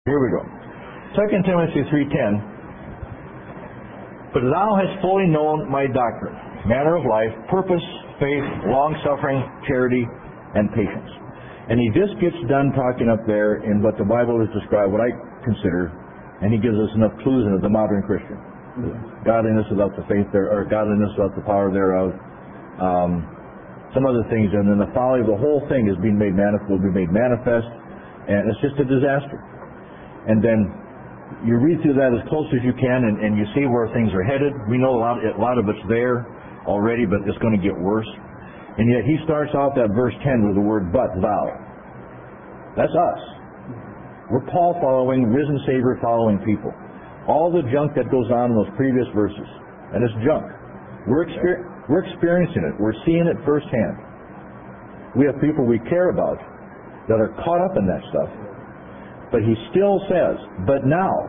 Here we go. 2 Timothy 3:10. But thou hast fully known my doctrine, manner of life, purpose, faith, long-suffering, charity, and patience. And he just gets done talking up there in what the Bible has described, what I consider, and he gives us enough clues in it, the modern Christian. Godliness without the faith there, or godliness without the power thereof. Some other things, and then the folly of the whole thing is being made will be made manifest, and it's just a disaster. And then you read through that as close as you can, and you see where things are headed. We know a lot of it's there already, but it's going to get worse. And yet he starts out that verse 10 with the word "but thou." That's us. We're Paul following, risen Savior following people. All the junk that goes on in those previous verses, and it's junk. We're experiencing it. We're seeing it firsthand. We have people we care about that are caught up in that stuff. But he still says, but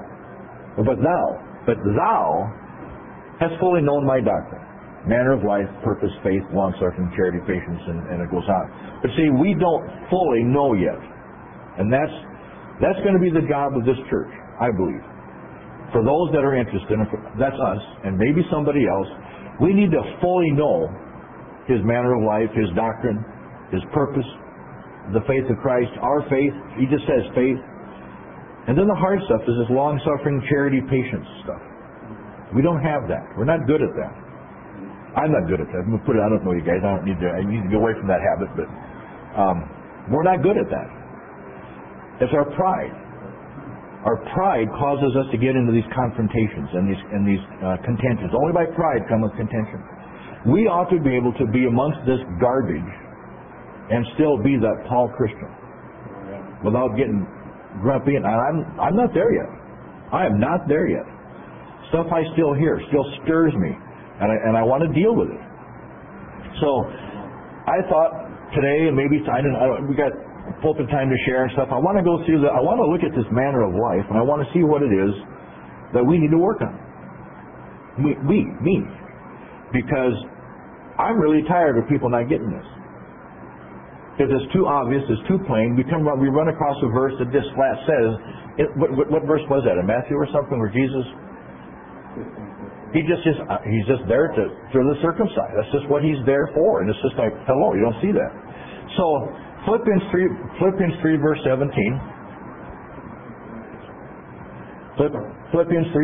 thou hast fully known my doctrine, manner of life, purpose, faith, long-suffering, charity, patience, and it goes on. But see, we don't fully know yet. And that's going to be the job of this church, I believe. For those that are interested, that's us, and maybe somebody else, we need to fully know his manner of life, his doctrine, his purpose, the faith of Christ, our faith. He just says faith. And then the hard stuff is this long-suffering, charity, patience stuff. We don't have that. We're not good at that. I'm not good at that. I'm going to put it, I don't know you guys. I need to get away from that habit, but we're not good at that. It's our pride. Our pride causes us to get into these confrontations and these contentions. Only by pride cometh contention. We ought to be able to be amongst this garbage and still be that Paul Christian without getting grumpy, and I'm not there yet. I am not there yet. Stuff I still hear still stirs me, and I want to deal with it. So I thought today, and maybe we got pulpit time to share and stuff. I want to go through I want to look at this manner of life, and I want to see what it is that we need to work on. Me, because I'm really tired of people not getting this. Because it's too obvious, it's too plain. We run across a verse that just flat says, what verse was that, in Matthew or something, where Jesus, he's just there to the circumcised. That's just what he's there for. And it's just like, hello, you don't see that. So Philippians 3 verse 17. Philippians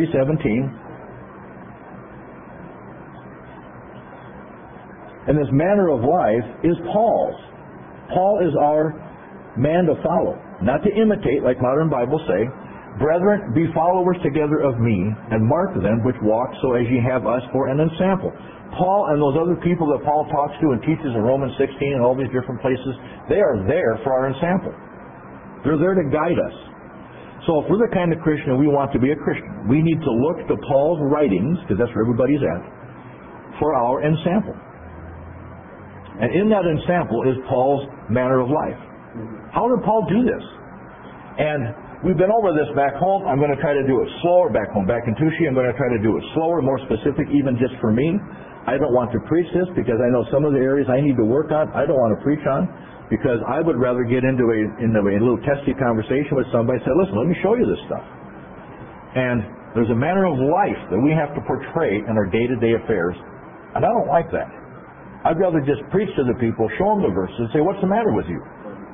3:17. And this manner of life is Paul's. Paul is our man to follow, not to imitate, like modern Bibles say. Brethren, be followers together of me, and mark them which walk so as ye have us for an ensample. Paul and those other people that Paul talks to and teaches in Romans 16 and all these different places, they are there for our ensample. They're there to guide us. So if we're the kind of Christian we want to be a Christian, we need to look to Paul's writings, because that's where everybody's at, for our ensample. And in that ensample is Paul's manner of life. How did Paul do this? And we've been over this back home. I'm going to try to do it slower back home. Back in Tushy, I'm going to try to do it slower, more specific, even just for me. I don't want to preach this because I know some of the areas I need to work on, I don't want to preach on, because I would rather get into a little testy conversation with somebody and say, listen, let me show you this stuff. And there's a manner of life that we have to portray in our day-to-day affairs, and I don't like that. I'd rather just preach to the people, show them the verses, and say, what's the matter with you?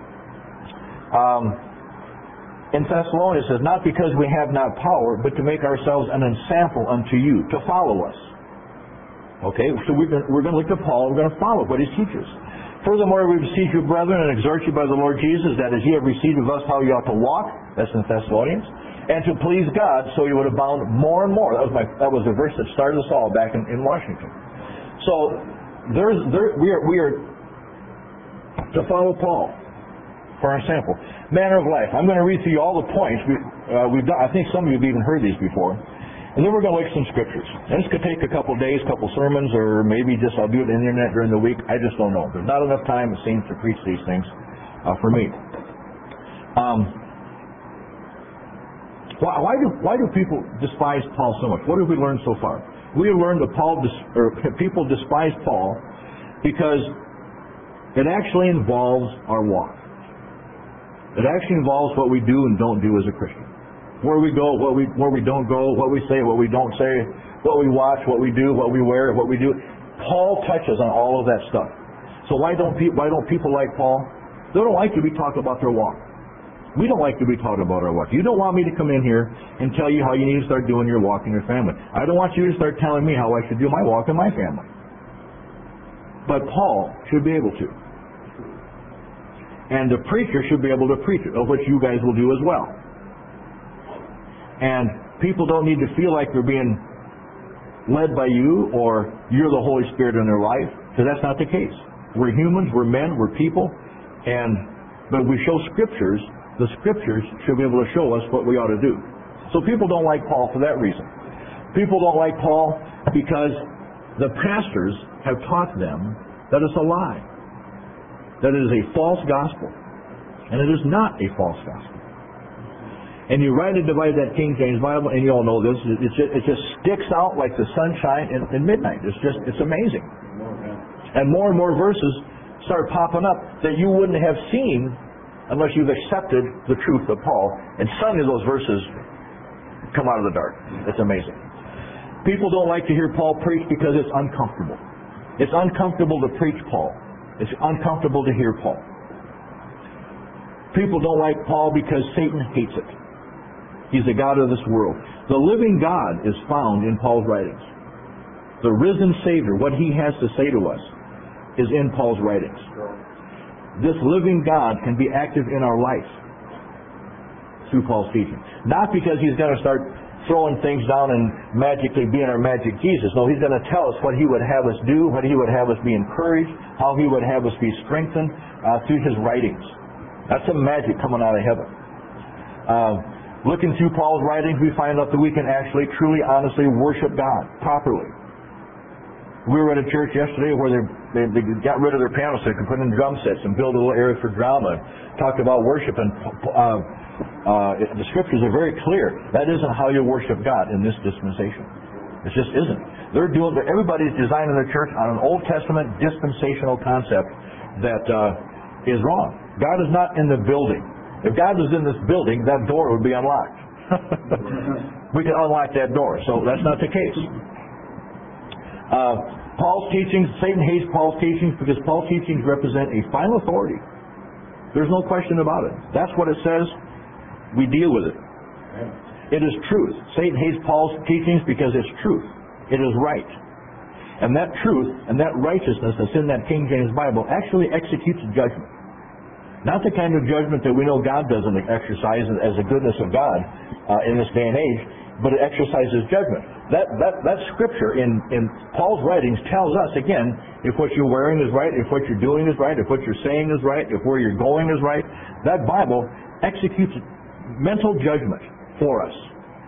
In Thessalonians it says, not because we have not power, but to make ourselves an ensample unto you, to follow us. Okay, so we're going to look to Paul, we're going to follow what he teaches. Furthermore, we beseech you, brethren, and exhort you by the Lord Jesus, that as ye have received of us how you ought to walk, that's in Thessalonians, and to please God, so you would abound more and more. That was the verse that started us all back in Washington. So we are to follow Paul for our sample. Manner of life. I'm going to read through you all the points we've done. I think some of you have even heard these before. And then we're going to look at some scriptures. And this could take a couple days, couple sermons, or maybe just I'll do it on the internet during the week. I just don't know. There's not enough time, it seems, to preach these things for me. Why do people despise Paul so much? What have we learned so far? We have learned that people despise Paul because it actually involves our walk. It actually involves what we do and don't do as a Christian. where we go, where we don't go, what we say, what we don't say, what we watch, what we do, what we wear, what we do. Paul touches on all of that stuff. So why don't people like Paul? They don't like to be talked about their walk. We don't like to be taught about our walk. You don't want me to come in here and tell you how you need to start doing your walk in your family. I don't want you to start telling me how I should do my walk in my family. But Paul should be able to. And the preacher should be able to preach it, of which you guys will do as well. And people don't need to feel like they're being led by you or you're the Holy Spirit in their life, because that's not the case. We're humans, we're men, we're people, but we show Scriptures. The Scriptures should be able to show us what we ought to do. So people don't like Paul for that reason. People don't like Paul because the pastors have taught them that it's a lie, that it is a false gospel, and it is not a false gospel. And you rightly divide that King James Bible, and you all know this. It just sticks out like the sunshine in midnight. It's amazing. And more verses start popping up that you wouldn't have seen unless you've accepted the truth of Paul. And suddenly those verses come out of the dark. It's amazing. People don't like to hear Paul preach because it's uncomfortable. It's uncomfortable to preach Paul. It's uncomfortable to hear Paul. People don't like Paul because Satan hates it. He's the God of this world. The living God is found in Paul's writings. The risen Savior, what He has to say to us, is in Paul's writings. This living God can be active in our life through Paul's teaching. Not because He's going to start throwing things down and magically being our magic Jesus. No, He's going to tell us what He would have us do, what He would have us be encouraged, how He would have us be strengthened through His writings. That's some magic coming out of heaven. Looking through Paul's writings, we find out that we can actually, truly, honestly worship God properly. We were at a church yesterday where they got rid of their piano set and put in drum sets and built a little area for drama. Talked about worship, and the Scriptures are very clear. That isn't how you worship God in this dispensation. It just isn't. Everybody's designing their church on an Old Testament dispensational concept that is wrong. God is not in the building. If God was in this building, that door would be unlocked. We can unlock that door. So that's not the case. Paul's teachings, Satan hates Paul's teachings because Paul's teachings represent a final authority. There's no question about it. That's what it says. We deal with it. It is truth. Satan hates Paul's teachings because it's truth. It is right. And that truth and that righteousness that's in that King James Bible actually executes judgment. Not the kind of judgment that we know God doesn't exercise as the goodness of God in this day and age, but it exercises judgment. That Scripture in Paul's writings tells us, again, if what you're wearing is right, if what you're doing is right, if what you're saying is right, if where you're going is right, that Bible executes mental judgment for us.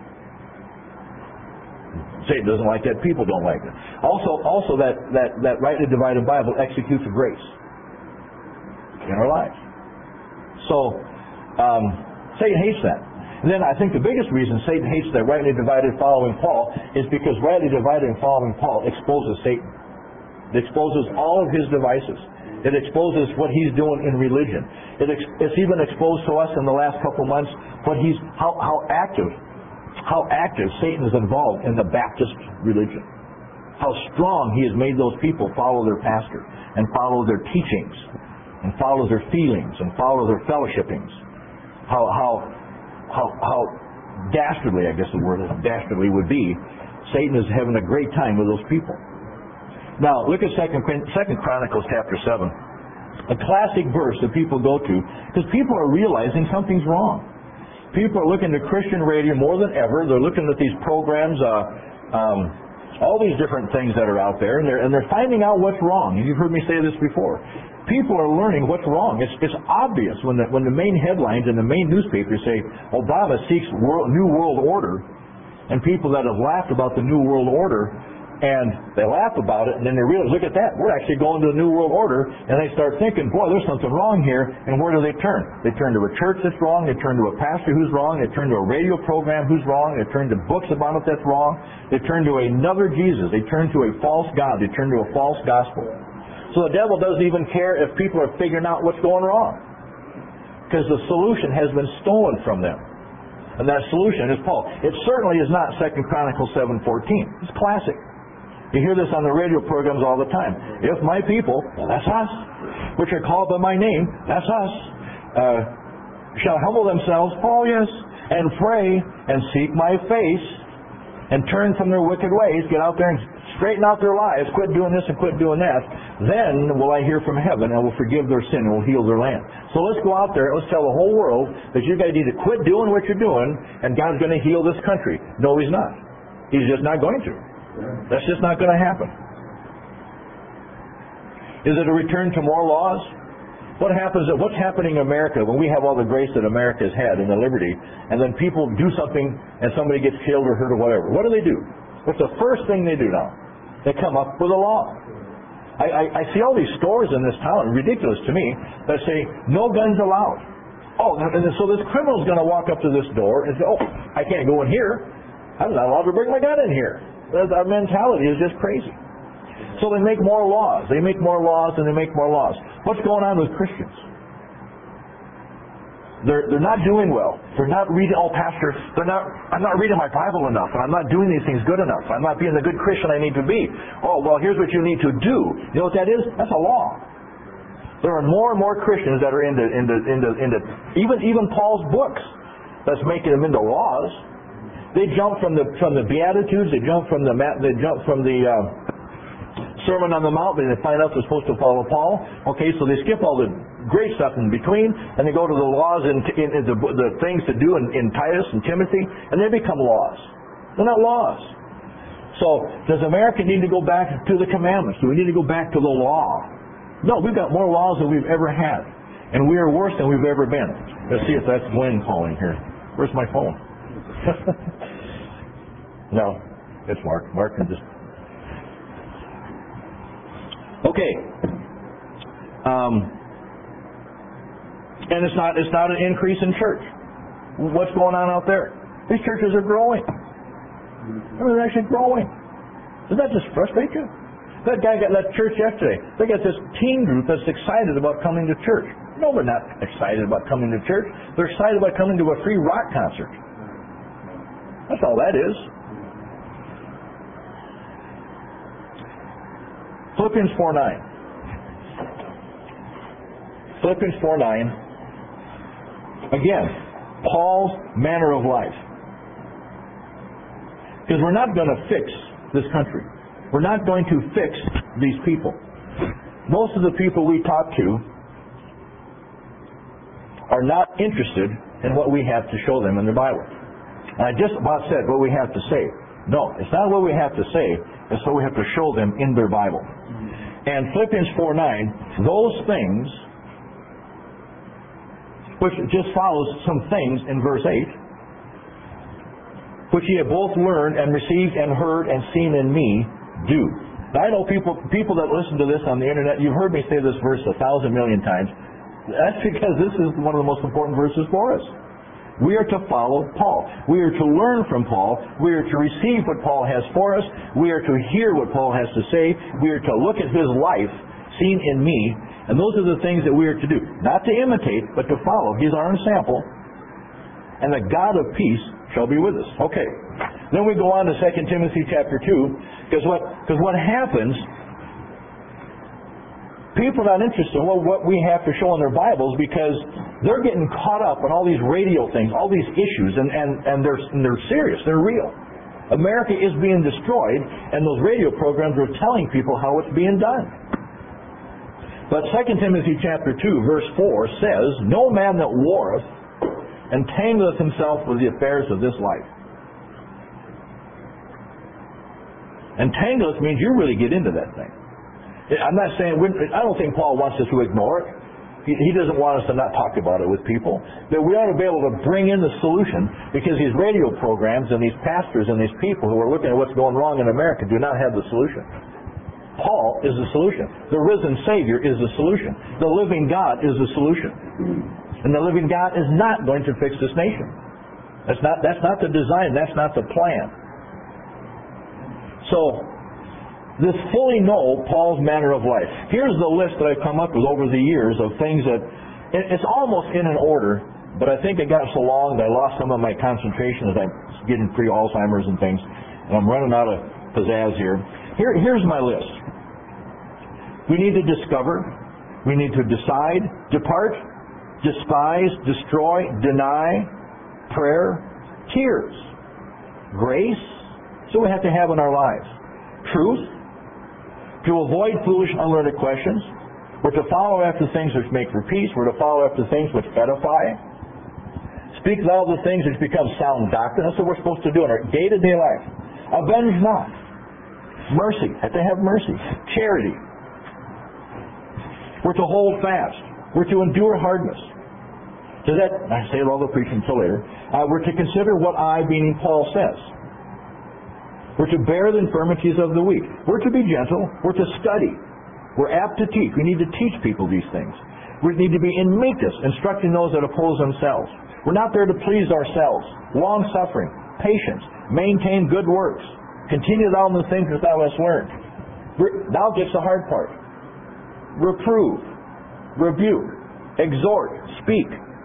Satan doesn't like that. People don't like it. Also that rightly divided Bible executes grace in our lives. So Satan hates that. And then I think the biggest reason Satan hates that rightly divided following Paul is because rightly divided and following Paul exposes Satan. It exposes all of his devices. It exposes what he's doing in religion. It's even exposed to us in the last couple months how active Satan is involved in the Baptist religion. How strong he has made those people follow their pastor and follow their teachings and follow their feelings and follow their fellowshippings. How dastardly, I guess the word dastardly would be, Satan is having a great time with those people. Now, look at 2 Chronicles chapter 7. A classic verse that people go to, because people are realizing something's wrong. People are looking to Christian radio more than ever. They're looking at these programs, all these different things that are out there, and they're finding out what's wrong. You've heard me say this before. People are learning what's wrong. It's obvious when the main headlines in the main newspapers say Obama seeks new world order, and people that have laughed about the new world order, and they laugh about it, and then they realize, look at that, we're actually going to the new world order, and they start thinking, boy, there's something wrong here, and where do they turn? They turn to a church that's wrong, they turn to a pastor who's wrong, they turn to a radio program who's wrong, they turn to books about it that's wrong, they turn to another Jesus, they turn to a false God, they turn to a false gospel. So the devil doesn't even care if people are figuring out what's going wrong, because the solution has been stolen from them. And that solution is Paul. It certainly is not 2 Chronicles 7:14. It's classic. You hear this on the radio programs all the time. If my people, that's us, which are called by my name, that's us, shall humble themselves, oh yes, and pray and seek my face and turn from their wicked ways, get out there and straighten out their lives, quit doing this and quit doing that, then will I hear from heaven and will forgive their sin and will heal their land. So let's go out there, let's tell the whole world that you guys need to quit doing what you're doing and God's going to heal this country. No, He's not. He's just not going to. That's just not going to happen. Is it a return to more laws? What's happening in America when we have all the grace that America has had and the liberty, and then people do something and somebody gets killed or hurt or whatever? What do? What's the first thing they do now? They come up with a law. I see all these stores in this town, ridiculous to me, that say, no guns allowed. Oh, and so this criminal's going to walk up to this door and say, oh, I can't go in here. I'm not allowed to bring my gun in here. Our mentality is just crazy. So they make more laws. They make more laws and they make more laws. What's going on with Christians? They're not doing well. They're not reading. Oh, Pastor, I'm not reading my Bible enough, and I'm not doing these things good enough. I'm not being the good Christian I need to be. Oh, well, here's what you need to do. You know what that is? That's a law. There are more and more Christians that are into even Paul's books. That's making them into laws. They jump from the Beatitudes. They jump from the Sermon on the Mount, and they find out they're supposed to follow Paul. Okay, so they skip all the great stuff in between, and they go to the laws and the things to do in Titus and Timothy, and they become laws. They're not laws. So, does America need to go back to the commandments? Do we need to go back to the law? No, we've got more laws than we've ever had, and we are worse than we've ever been. Let's see if that's Glenn calling here. Where's my phone? No, it's Mark. Mark can just... Okay. And it's not an increase in church. What's going on out there? These churches are growing. They're actually growing. Doesn't that just frustrate you? That guy got left church yesterday. They got this teen group that's excited about coming to church. No, they're not excited about coming to church. They're excited about coming to a free rock concert. That's all that is. Philippians 4:9. Philippians 4:9. Again, Paul's manner of life. Because we're not going to fix this country. We're not going to fix these people. Most of the people we talk to are not interested in what we have to show them in the Bible. And I just about said what we have to say. No, it's not what we have to say. It's what we have to show them in their Bible. And Philippians 4:9, those things, which just follows some things in verse 8, which ye have both learned and received and heard and seen in me, do. Now, I know people that listen to this on the internet, you've heard me say this verse 1,000 million times. That's because this is one of the most important verses for us. We are to follow Paul. We are to learn from Paul. We are to receive what Paul has for us. We are to hear what Paul has to say. We are to look at his life seen in me. And those are the things that we are to do. Not to imitate, but to follow. He's our example. And the God of peace shall be with us. Okay. Then we go on to 2 Timothy chapter 2. Because what happens... People are not interested in what we have to show in their Bibles because they're getting caught up on all these radio things, all these issues, and they're serious, they're real. America is being destroyed, and those radio programs are telling people how it's being done. But 2 Timothy chapter 2, verse 4 says, no man that warreth entangleth himself with the affairs of this life. Entangleth means you really get into that thing. I'm not saying, I don't think Paul wants us to ignore it. He doesn't want us to not talk about it with people. But we ought to be able to bring in the solution because these radio programs and these pastors and these people who are looking at what's going wrong in America do not have the solution. Paul is the solution. The risen Savior is the solution. The living God is the solution. And the living God is not going to fix this nation. That's not the design. That's not the plan. So, this fully know Paul's manner of life. Here's the list that I've come up with over the years of things that, it's almost in an order, but I think it got so long that I lost some of my concentration as I'm getting pre-Alzheimer's and things, and I'm running out of pizzazz here. Here's my list. We need to discover, we need to decide, depart, despise, destroy, deny, prayer, tears, grace, so we have to have in our lives. Truth, to avoid foolish, unlearned questions. We're to follow after things which make for peace. We're to follow after things which edify. Speak loud the things which become sound doctrine. That's what we're supposed to do in our day-to-day life. Avenge not. Mercy. Have to have mercy. Charity. We're to hold fast. We're to endure hardness. Does that, I say it all the preaching until later. We're to consider what I, meaning Paul, says. We're to bear the infirmities of the weak. We're to be gentle. We're to study. We're apt to teach. We need to teach people these things. We need to be in meekness, instructing those that oppose themselves. We're not there to please ourselves. Long-suffering, patience, maintain good works. Continue thou in the things that thou hast learned. Now gets the hard part. Reprove, rebuke, exhort, speak.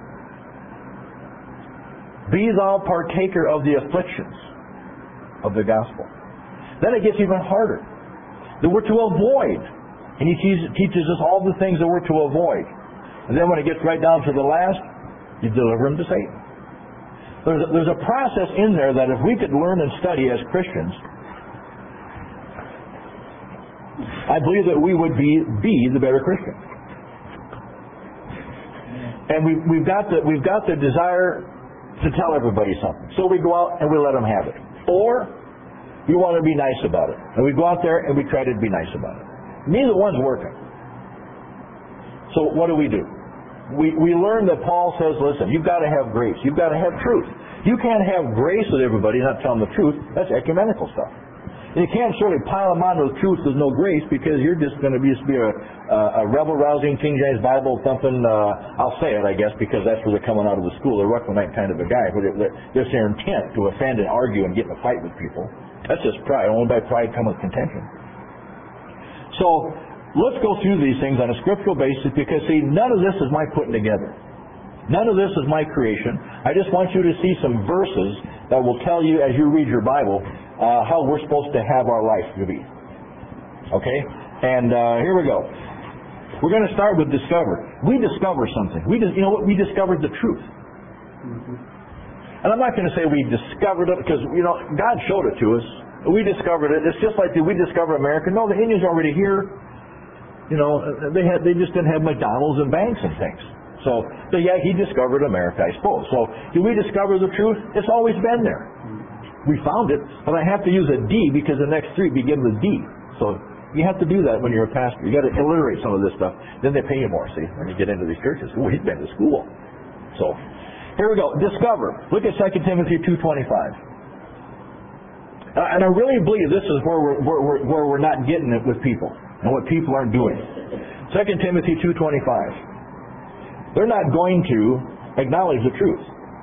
Be thou partaker of the afflictions of the gospel. Then it gets even harder. That we're to avoid. And he teaches us all the things that we're to avoid. And then when it gets right down to the last, you deliver them to Satan. There's a process in there that if we could learn and study as Christians, I believe that we would be the better Christian. And we've got the desire to tell everybody something. So we go out and we let them have it. Or we want to be nice about it. And we go out there and we try to be nice about it. Neither one's working. So what do? We learn that Paul says, listen, you've got to have grace. You've got to have truth. You can't have grace with everybody not telling the truth. That's ecumenical stuff. And you can't certainly pile them on with truth with no grace, because you're just going to be a rebel-rousing, King James Bible thumping, I'll say it, I guess, because that's where they're coming out of the school. They're Ruckmanite kind of a guy. There's their intent to offend and argue and get in a fight with people. That's just pride. Only by pride cometh contention. So let's go through these things on a scriptural basis, because, see, none of this is my putting together. None of this is my creation. I just want you to see some verses that will tell you, as you read your Bible, how we're supposed to have our life to be. Okay? And here we go. We're going to start with discover. We discover something. We discovered the truth. And I'm not going to say we discovered it, because, God showed it to us. We discovered it. It's just like, did we discover America? No, the Indians are already here. They just didn't have McDonald's and banks and things. So yeah, he discovered America, I suppose. So did we discover the truth? It's always been there. We found it, but I have to use a D because the next three begin with D. So you have to do that when you're a pastor. You got to alliterate some of this stuff. Then they pay you more, see, when you get into these churches. Oh, he's been to school. So here we go. Discover. Look at 2 Timothy 2:25. And I really believe this is where we're not getting it with people and what people aren't doing. 2 Timothy 2:25. They're not going to acknowledge the truth.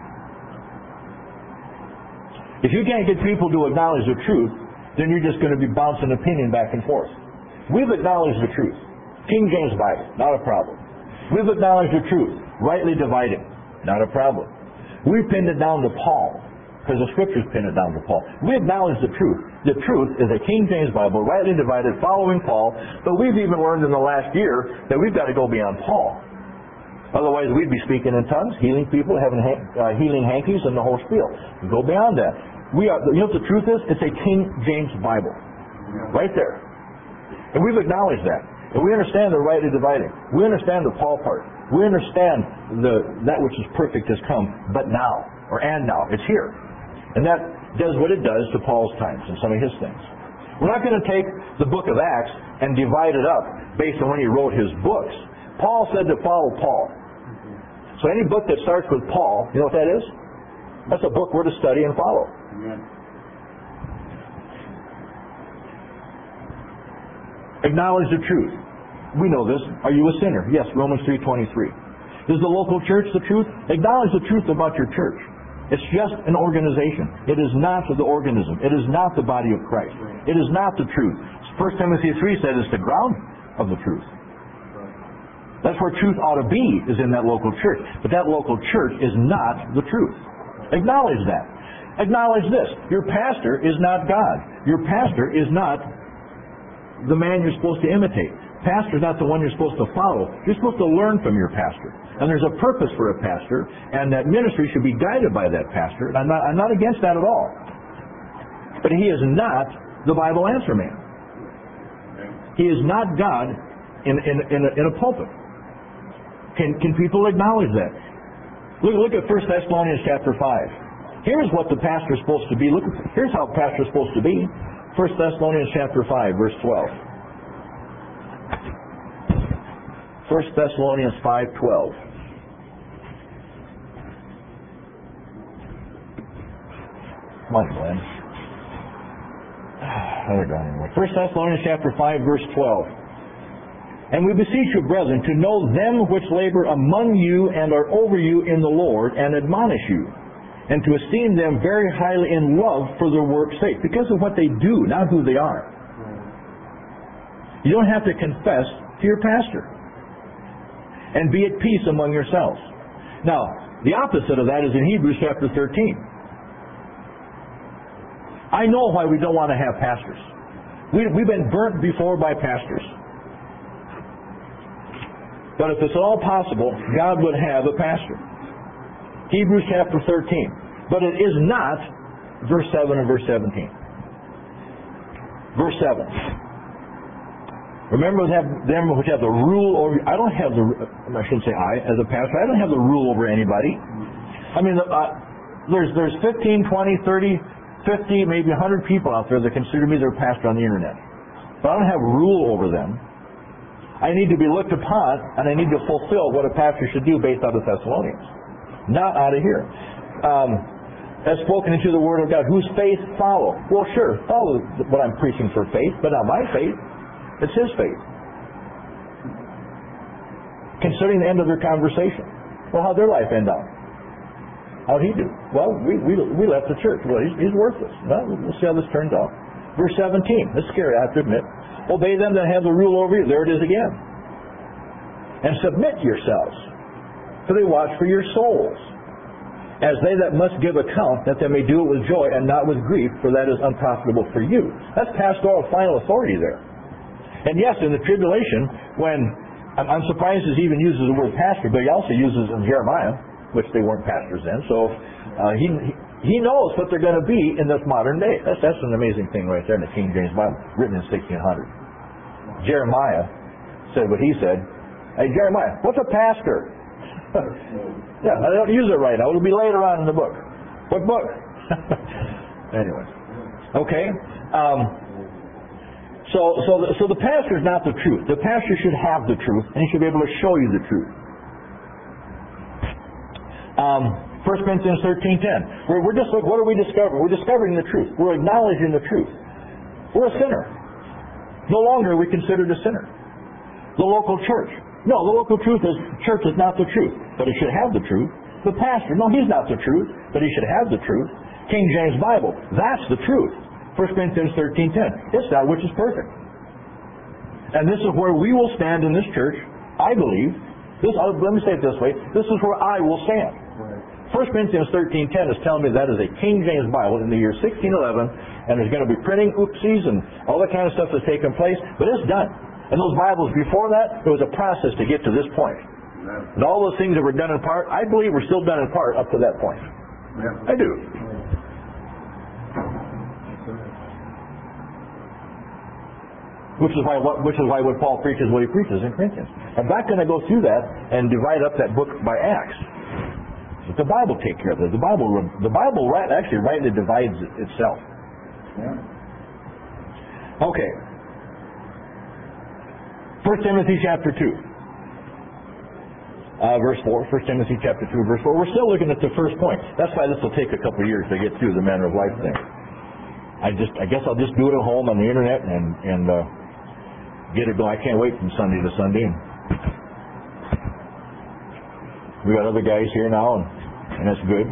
If you can't get people to acknowledge the truth, then you're just going to be bouncing opinion back and forth. We've acknowledged the truth. King James Bible, not a problem. We've acknowledged the truth. Rightly dividing, not a problem. We've pinned it down to Paul, because the Scriptures pin it down to Paul. We acknowledge the truth. The truth is a King James Bible, rightly divided, following Paul. But we've even learned in the last year that we've got to go beyond Paul. Otherwise, we'd be speaking in tongues, healing people, having healing hankies, and the whole spiel. We go beyond that. You know what the truth is? It's a King James Bible, right there. And we've acknowledged that. And we understand the rightly dividing. We understand the Paul part. We understand that which is perfect has come, but now, and now, it's here. And that does what it does to Paul's times and some of his things. We're not going to take the book of Acts and divide it up based on when he wrote his books. Paul said to follow Paul. So any book that starts with Paul, you know what that is? That's a book we're to study and follow. Amen. Acknowledge the truth. We know this. Are you a sinner? Yes, Romans 3:23. Is the local church the truth? Acknowledge the truth about your church. It's just an organization. It is not the organism. It is not the body of Christ. It is not the truth. 1 Timothy 3 said it's the ground of the truth. That's where truth ought to be, is in that local church. But that local church is not the truth. Acknowledge that. Acknowledge this. Your pastor is not God. Your pastor is not the man you're supposed to imitate. Pastor's not the one you're supposed to follow. You're supposed to learn from your pastor. And there's a purpose for a pastor, and that ministry should be guided by that pastor. And I'm not against that at all. But he is not the Bible answer man. He is not God in a pulpit. Can people acknowledge that? Look at 1 Thessalonians chapter 5. Here's what the pastor is supposed to be. Here's how a pastor is supposed to be. 1 Thessalonians chapter 5, verse 12. 1 Thessalonians 5:12. Come on, Glenn. 1 Thessalonians chapter 5, verse 12. And we beseech you, brethren, to know them which labor among you and are over you in the Lord, and admonish you, and to esteem them very highly in love for their work's sake, because of what they do, not who they are. You don't have to confess to your pastor. And be at peace among yourselves. Now, the opposite of that is in Hebrews chapter 13. I know why we don't want to have pastors. We've been burnt before by pastors. But if it's at all possible, God would have a pastor. Hebrews chapter 13. But it is not verse 7 and verse 17. Verse 7. Remember them which have the rule over you. I shouldn't say I, as a pastor, I don't have the rule over anybody. I mean, there's 15, 20, 30, 50, maybe 100 people out there that consider me their pastor on the internet. But I don't have rule over them. I need to be looked upon, and I need to fulfill what a pastor should do based out of Thessalonians. Not out of here. As spoken into the Word of God, whose faith follow. Well, sure, follow what I'm preaching for faith, but not my faith. It's his faith. Considering the end of their conversation. Well, how'd their life end up? How'd he do? Well, we left the church. Well, he's worthless. Well, we'll see how this turns out. Verse 17. This is scary, I have to admit. Obey them that have the rule over you. There it is again. And submit yourselves, for they watch for your souls, as they that must give account, that they may do it with joy and not with grief, for that is unprofitable for you. That's pastoral final authority there. And yes, in the tribulation, when I'm surprised he even uses the word pastor, but he also uses in Jeremiah, which they weren't pastors then. So he knows what they're going to be in this modern day. That's an amazing thing right there in the King James Bible, written in 1600. Jeremiah said what he said. Hey, Jeremiah, what's a pastor? Yeah, I don't use it right now. It'll be later on in the book. What book? Anyway. Okay. So the pastor is not the truth. The pastor should have the truth, and he should be able to show you the truth. 1 Corinthians 13:10. We're just like, what are we discovering? We're discovering the truth. We're acknowledging the truth. We're a sinner. No longer are we considered a sinner. The local church. No, the local church is not the truth, but it should have the truth. The pastor, no, he's not the truth, but he should have the truth. King James Bible, that's the truth. 1 Corinthians 13:10. It's that which is perfect. And this is where we will stand in this church, I believe. Let me say it this way. This is where I will stand. 1 Corinthians 13:10 is telling me that is a King James Bible in the year 1611, and there's going to be printing oopsies and all that kind of stuff that's taken place, but it's done. And those Bibles before that, it was a process to get to this point. And all those things that were done in part, I believe were still done in part up to that point. I do. Which is why what Paul preaches what he preaches in Corinthians. I'm not going to go through that and divide up that book by Acts. Let the Bible take care of it. The Bible actually rightly divides itself. Okay. 1 Timothy chapter 2. Verse 4. 1 Timothy chapter 2, verse 4. We're still looking at the first point. That's why this will take a couple of years to get through the manner of life thing. I guess I'll just do it at home on the internet and get it going. I can't wait from Sunday to Sunday. We got other guys here now, and that's good.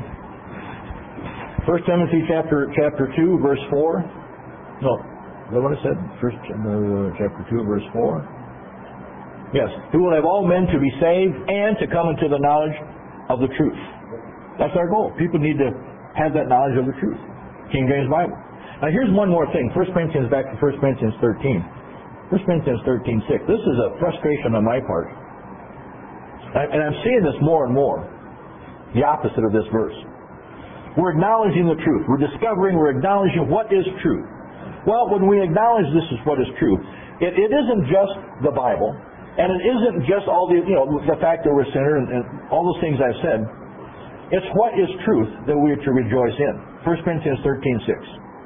1 Timothy chapter 2, verse 4. No, is that what I said? Chapter 2, verse 4. Yes. Who will have all men to be saved and to come into the knowledge of the truth. That's our goal. People need to have that knowledge of the truth. King James Bible. Now here's one more thing. 1 Corinthians, back to 1 Corinthians 13. 1 Corinthians 13:6. This is a frustration on my part. And I'm seeing this more and more. The opposite of this verse. We're acknowledging the truth. We're acknowledging what is true. Well, when we acknowledge this is what is true, it isn't just the Bible, and it isn't just all the fact that we're a sinner and all those things I've said. It's what is truth that we are to rejoice in. 1 Corinthians 13:6.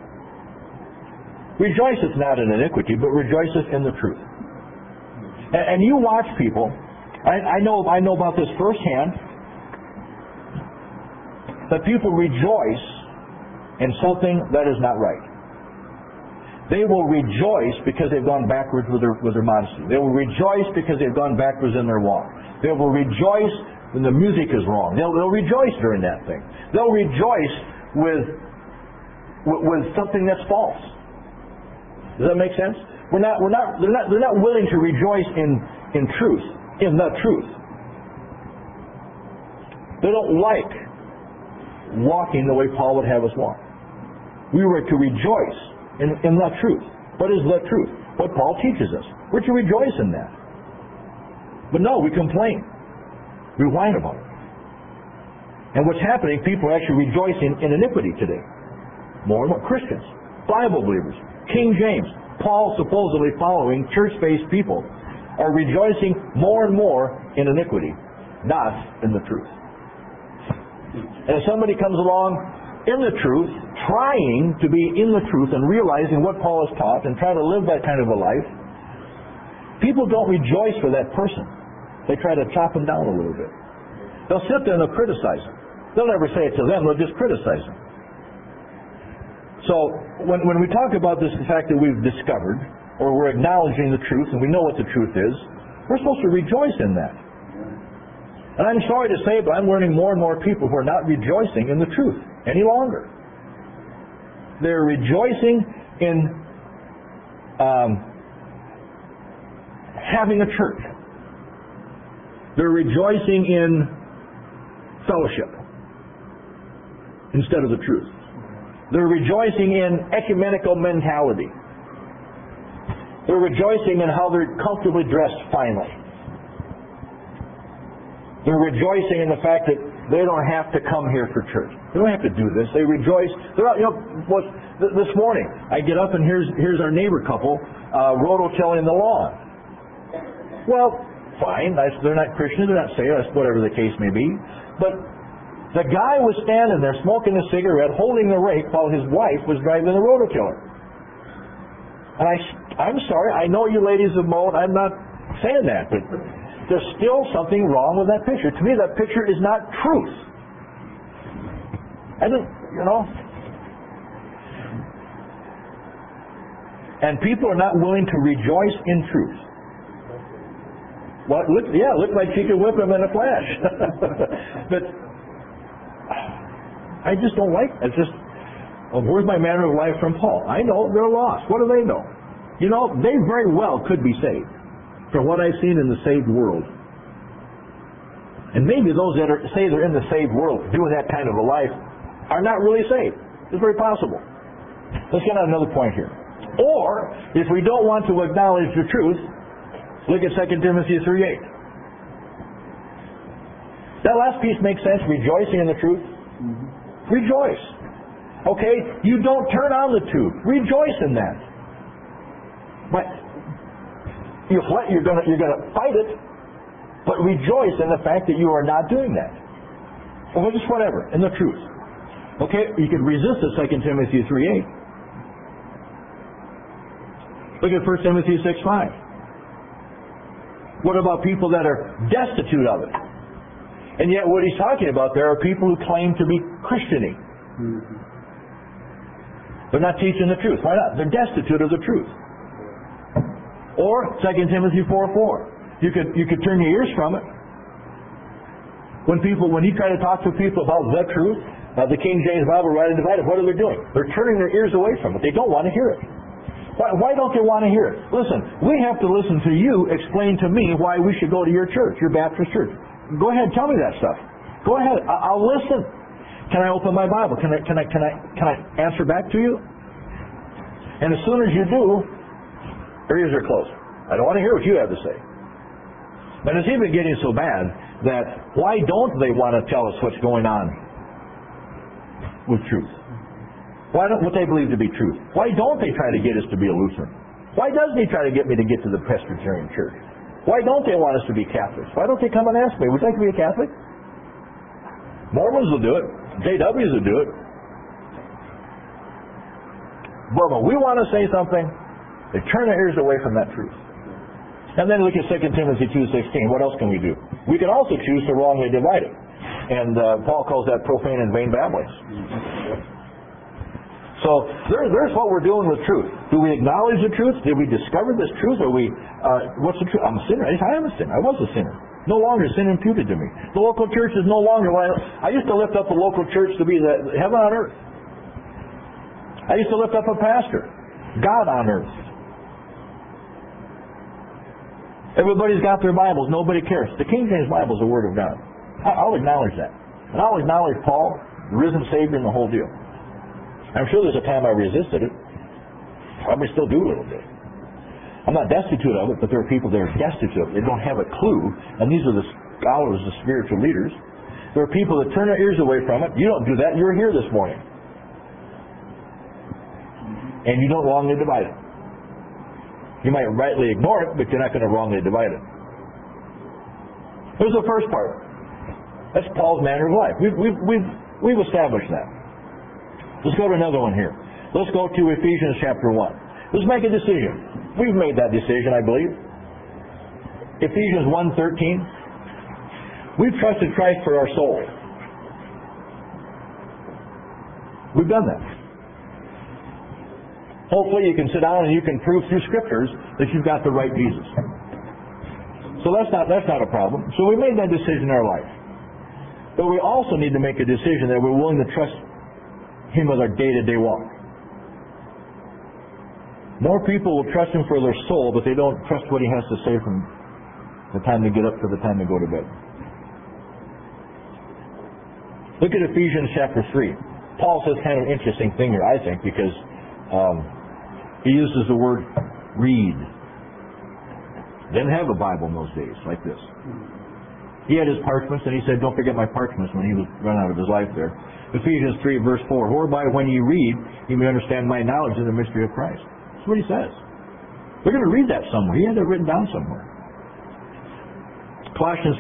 Rejoiceth not in iniquity, but rejoiceth in the truth. And you watch people. I know about this firsthand. That people rejoice in something that is not right. They will rejoice because they've gone backwards with their modesty. They will rejoice because they've gone backwards in their walk. They will rejoice when the music is wrong. They'll rejoice during that thing. They'll rejoice with something that's false. Does that make sense? They're not willing to rejoice in truth, in the truth. They don't like walking the way Paul would have us walk. We were to rejoice in the truth. What is the truth? What Paul teaches us. We're to rejoice in that. But no, we complain. We whine about it. And what's happening, people are actually rejoicing in iniquity today. More and more Christians, Bible believers, King James, Paul supposedly following church-based people are rejoicing more and more in iniquity, not in the truth. And if somebody comes along in the truth, trying to be in the truth and realizing what Paul has taught and try to live that kind of a life, people don't rejoice for that person. They try to chop him down a little bit. They'll sit there and they'll criticize him. They'll never say it to them, they'll just criticize him. So when we talk about this, the fact that we've discovered, or we're acknowledging the truth and we know what the truth is, we're supposed to rejoice in that. And I'm sorry to say, but I'm learning more and more people who are not rejoicing in the truth any longer. They're rejoicing in having a church. They're rejoicing in fellowship instead of the truth. They're rejoicing in ecumenical mentality. They're rejoicing in how they're comfortably dressed finally. They're rejoicing in the fact that they don't have to come here for church. They don't have to do this. They rejoice. They're out, this morning I get up and here's our neighbor couple rototilling the lawn. Well, fine. They're not Christians. They're not saved. Whatever the case may be. But the guy was standing there smoking a cigarette, holding the rake while his wife was driving the rototiller. And I'm sorry. I know you ladies have mowed. I'm not saying that, but there's still something wrong with that picture. To me, that picture is not truth. And people are not willing to rejoice in truth. Well, look like she could whip him in a flash. But I just don't like it. It's just, where's my manner of life from Paul? I know they're lost. What do they know? They very well could be saved. From what I've seen in the saved world. And maybe those that say they're in the saved world doing that kind of a life are not really saved. It's very possible. Let's get on another point here. Or, if we don't want to acknowledge the truth, look at 2 Timothy 3:8. That last piece makes sense, rejoicing in the truth. Mm-hmm. Rejoice. Okay, you don't turn on the tube. Rejoice in that. But you're going to fight it, but rejoice in the fact that you are not doing that. Well, just whatever, in the truth. Okay, you can resist it, 2 Timothy 3:8. Look at 1 Timothy 6:5. What about people that are destitute of it? And yet what he's talking about there are people who claim to be Christianing. Mm-hmm. They're not teaching the truth. Why not? They're destitute of the truth. Or 2 Timothy 4:4. You could turn your ears from it. When you try to talk to people about the truth, the King James Bible rightly divided, what are they doing? They're turning their ears away from it. They don't want to hear it. Why don't they want to hear it? Listen, we have to listen to you explain to me why we should go to your church, your Baptist church. Go ahead, tell me that stuff. Go ahead, I'll listen. Can I open my Bible? Can I answer back to you? And as soon as you do, their ears are closed. I don't want to hear what you have to say. But it's even getting so bad that why don't they want to tell us what's going on with truth? Why don't what they believe to be truth? Why don't they try to get us to be a Lutheran? Why doesn't he try to get me to get to the Presbyterian Church? Why don't they want us to be Catholics? Why don't they come and ask me, would you like to be a Catholic? Mormons will do it. JWs will do it. But when we want to say something, they turn their ears away from that truth. And then look at 2 Timothy 2:16. What else can we do? We can also choose to wrongly divide it. And Paul calls that profane and vain babblings. So there's what we're doing with truth. Do we acknowledge the truth? Did we discover this truth? Or what's the truth? I'm a sinner. I am a sinner. I was a sinner. No longer sin imputed to me. The local church is no longer. I used to lift up the local church to be the heaven on earth. I used to lift up a pastor. God on earth. Everybody's got their Bibles. Nobody cares. The King James Bible is the Word of God. I'll acknowledge that. And I'll acknowledge Paul, the risen Savior, and the whole deal. I'm sure there's a time I resisted it. Probably still do a little bit. I'm not destitute of it, but there are people that are destitute of it. They don't have a clue, and these are the scholars, the spiritual leaders. There are people that turn their ears away from it. You don't do that. You're here this morning. And you don't wrongly divide it. You might rightly ignore it, but you're not going to wrongly divide it. Here's the first part. That's Paul's manner of life. We've established that. Let's go to another one here. Let's go to Ephesians chapter 1. Let's make a decision. We've made that decision, I believe. Ephesians 1:13. We've trusted Christ for our soul. We've done that. Hopefully you can sit down and you can prove through scriptures that you've got the right Jesus. So that's not a problem. So we made that decision in our life. But we also need to make a decision that we're willing to trust Him with our day-to-day walk. More people will trust Him for their soul, but they don't trust what He has to say from the time they get up to the time they go to bed. Look at Ephesians chapter 3. Paul says kind of an interesting thing here, I think, because he uses the word read. Didn't have a Bible in those days like this. He had his parchments, and he said, don't forget my parchments, when he was run out of his life there. Ephesians 3 verse 4, whereby when you read, you may understand my knowledge in the mystery of Christ. That's what he says. We're going to read that somewhere. He had that written down somewhere. Colossians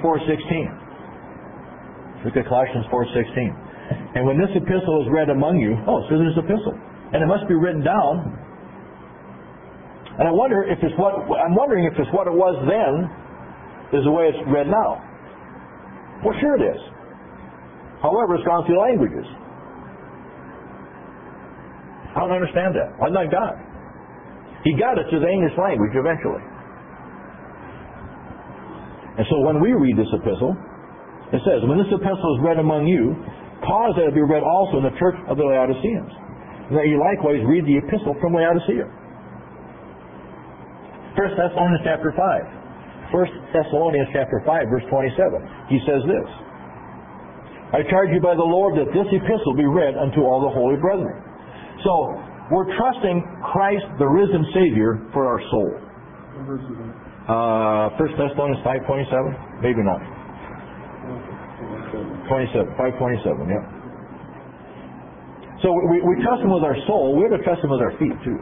4:16. Look at Colossians 4:16. And when this epistle is read among you, it says this epistle, and it must be written down. And I'm wondering if it's what it was then is the way it's read now. Well, sure it is. However, it's gone through languages. I don't understand that. Why not God? He got it to the English language eventually. And so when we read this epistle, it says, when this epistle is read among you, cause that it be read also in the church of the Laodiceans. And that you likewise read the epistle from Laodicea. 1 Thessalonians chapter 5. 1 Thessalonians chapter 5, verse 27. He says this, I charge you by the Lord that this epistle be read unto all the holy brethren. So, we're trusting Christ, the risen Savior, for our soul. 1 Thessalonians 5:27? Maybe not. 5:27, yeah. So we trust Him with our soul. We have to trust Him with our feet, too.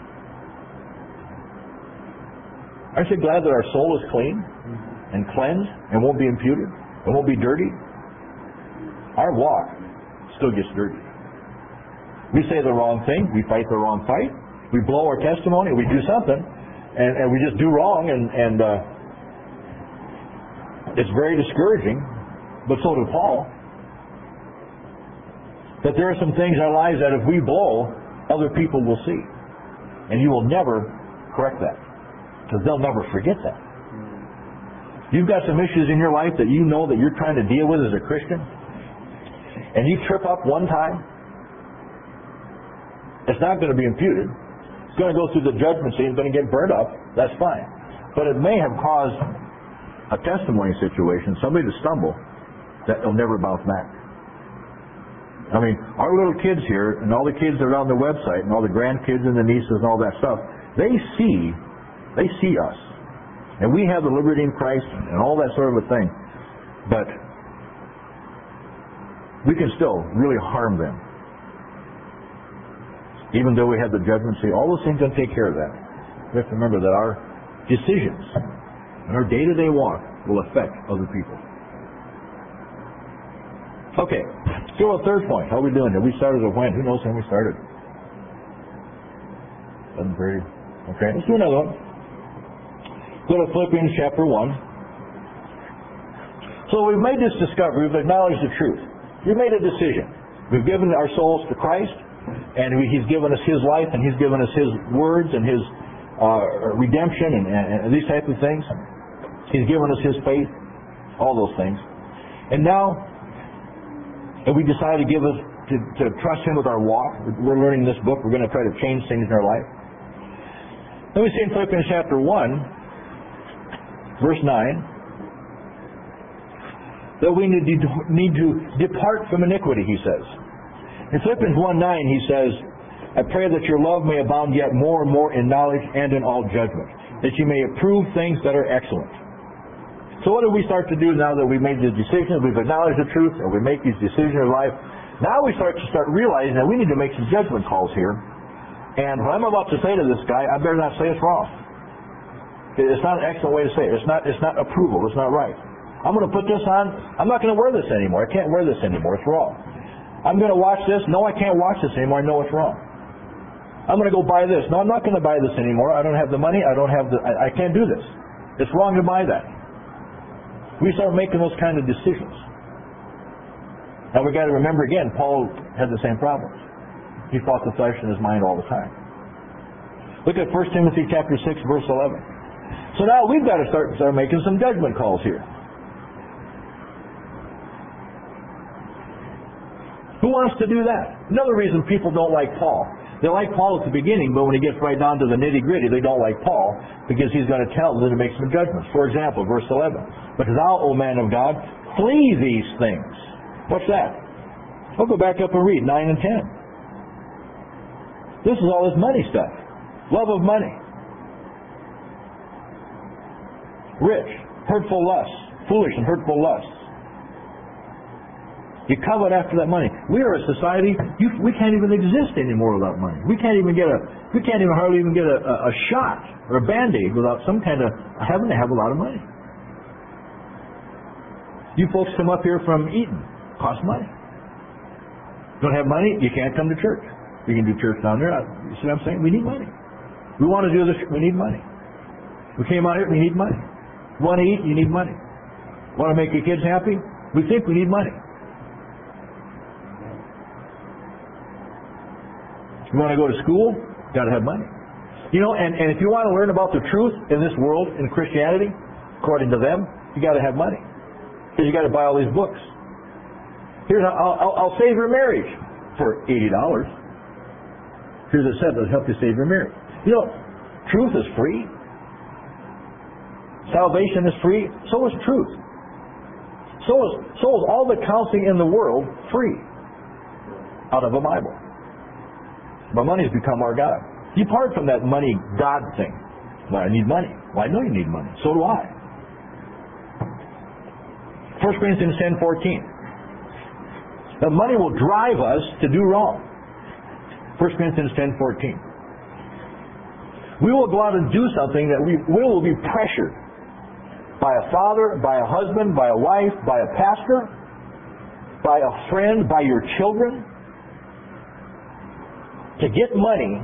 Aren't you glad that our soul is clean and cleansed and won't be imputed and won't be dirty? Our walk still gets dirty. We say the wrong thing, we fight the wrong fight, we blow our testimony, we do something, and we just do wrong, and it's very discouraging, but so did Paul. That there are some things in our lives that if we blow, other people will see. And you will never correct that. Because they'll never forget that. You've got some issues in your life that you know that you're trying to deal with as a Christian, and you trip up one time, it's not going to be imputed. It's going to go through the judgment seat. It's going to get burned up. That's fine. But it may have caused a testimony situation, somebody to stumble, that will never bounce back. I mean, our little kids here, and all the kids that are on the website, and all the grandkids and the nieces and all that stuff, they see us. And we have the liberty in Christ and all that sort of a thing. But we can still really harm them. Even though we have the judgment seat, all those things don't take care of that. We have to remember that our decisions and our day-to-day walk will affect other people. Okay, so a third point. How are we doing here? We started at when? Who knows when we started? 7:30. Okay, let's do another one. Go to Philippians chapter 1. So we've made this discovery. We've acknowledged the truth. We've made a decision. We've given our souls to Christ, and He's given us His life, and He's given us His words and His redemption and these types of things. He's given us His faith, all those things. And now, and we decided to trust Him with our walk. We're learning this book. We're going to try to change things in our life. Then we see in Philippians chapter 1, verse 9, that we need to depart from iniquity, he says. In Philippians 1:9, he says, I pray that your love may abound yet more and more in knowledge and in all judgment, that you may approve things that are excellent. So what do we start to do now that we've made the decision, we've acknowledged the truth, and we make these decisions in life? Now we start realizing that we need to make some judgment calls here. And what I'm about to say to this guy, I better not say it's wrong. It's not an excellent way to say it. It's not approval. It's not right. I'm going to put this on. I'm not going to wear this anymore. I can't wear this anymore. It's wrong. I'm going to watch this. No, I can't watch this anymore. I know it's wrong. I'm going to go buy this. No, I'm not going to buy this anymore. I don't have the money. I can't do this. It's wrong to buy that. We start making those kind of decisions. Now we got to remember again, Paul had the same problems. He fought the flesh and his mind all the time. Look at 1 Timothy chapter 6, verse 11. So now we've got to start making some judgment calls here. Who wants to do that? Another reason people don't like Paul. They like Paul at the beginning, but when he gets right down to the nitty-gritty, they don't like Paul because he's going to tell them to make some judgments. For example, verse 11. But thou, O man of God, flee these things. What's that? I'll go back up and read 9 and 10. This is all this money stuff. Love of money. Rich, hurtful lusts, foolish and hurtful lusts. You covet after that money. We are a society. We can't even exist anymore without money. We can't even hardly get a shot or a Band-Aid without some kind of having to have a lot of money. You folks come up here from Eaton. Costs money. Don't have money, you can't come to church. You can do church down there. You see what I'm saying? We need money. We want to do this. We need money. We came out here. We need money. Want to eat? You need money. Want to make your kids happy? We think we need money. You want to go to school? Got to have money. You know, and if you want to learn about the truth in this world, in Christianity, according to them, you got to have money. Because you got to buy all these books. Here's I'll save your marriage for $80. Here's a set that'll help you save your marriage. You know, truth is free. Salvation is free. So is truth. So is all the counseling in the world free out of a Bible. But money's become our God. Depart from that money God thing. Well, I need money. Well, I know you need money. So do I. 1 Corinthians 10:14. The money will drive us to do wrong. 1 Corinthians 10:14. We will go out and do something that we will be pressured by a father, by a husband, by a wife, by a pastor, by a friend, by your children, to get money,